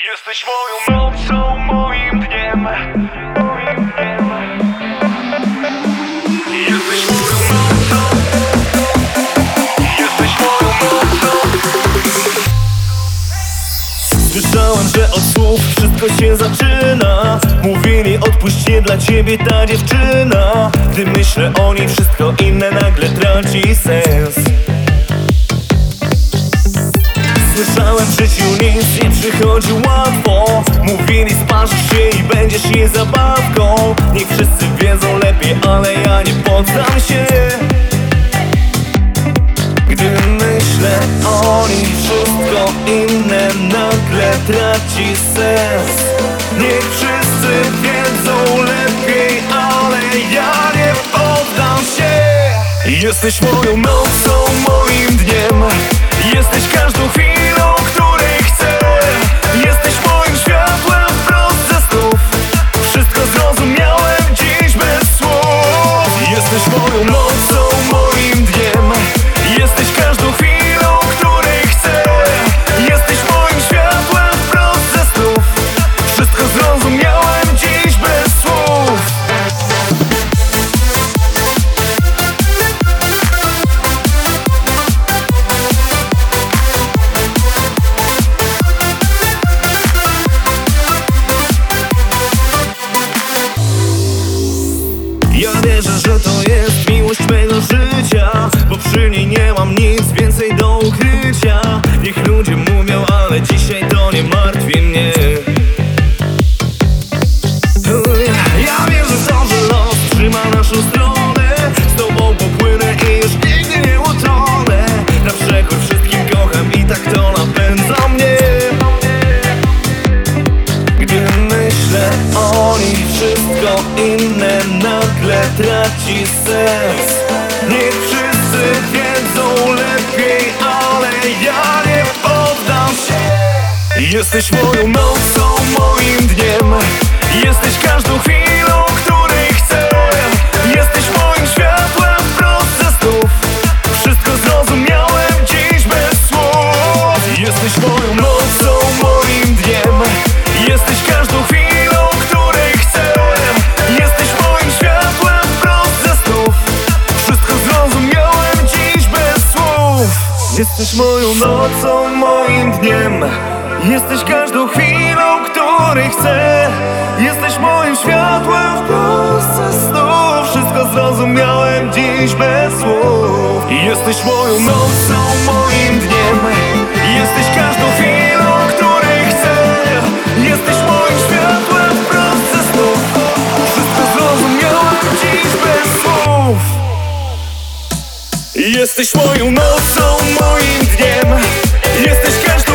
Jesteś moją nocą, moim dniem. Jesteś moją nocą. Jesteś moją nocą. Słyszałem, że od słów wszystko się zaczyna. Mówili, odpuść, nie dla ciebie ta dziewczyna. Gdy myślę o niej, wszystko inne nagle traci sens. Słyszałem, w życiu nic nie przychodzi łatwo. Mówili, sparzysz się i będziesz jej zabawką. Niech wszyscy wiedzą lepiej, ale ja nie poddam się. Gdy myślę o niej, wszystko inne nagle traci sens. Niech wszyscy wiedzą lepiej, ale ja nie poddam się. Jesteś moją nocą, moim dniem. Jesteś każdą chwilą, której chcę. Jesteś moim światłem wprost ze snów. Wszystko zrozumiałem dziś bez słów. Jesteś moją nocą, moim dniem. Jesteś każdą chwilą, której chcę. Jesteś moim światłem wprost ze snów. Wszystko zrozumiałem dziś bez słów. Ja wierzę, że to jest miłość mego życia, bo przy niej nie mam nic więcej do ukrycia. Niech ludzie mówią, ale dzisiaj to nie martwi mnie. Ja wierzę w to, że los trzyma naszą stronę. Z tobą popłynę i już nigdy nie utonę. Na przekór wszystkim kocham i tak to napędza mnie. Gdy myślę o niej, wszystko inne nagle traci sens. Niech wszyscy wiedzą lepiej, ale ja nie poddam się. Jesteś moją nocą, moim dniem. Jesteś każdą chwilą, której chcę. Jesteś moim światłem wprost ze snów. Wszystko zrozumiałem dziś bez słów. Jesteś moją nocą, moim dniem. Jesteś każdą chwilą, której chcę. Jesteś moim światłem wprost ze snów. Wszystko zrozumiałem dziś bez słów. Jesteś moją nocą, moim dniem. Jesteś każdą chwilą, której chcę. Jesteś moim światłem wprost ze snów. Wszystko zrozumiałem dziś bez słów. Jesteś moją nocą, moim dniem. Jesteś każdą chwilą, której chcę. Jesteś moim światłem wprost ze snów. Wszystko zrozumiałem dziś bez słów. Jesteś moją nocą, moim dniem. Jesteś każdą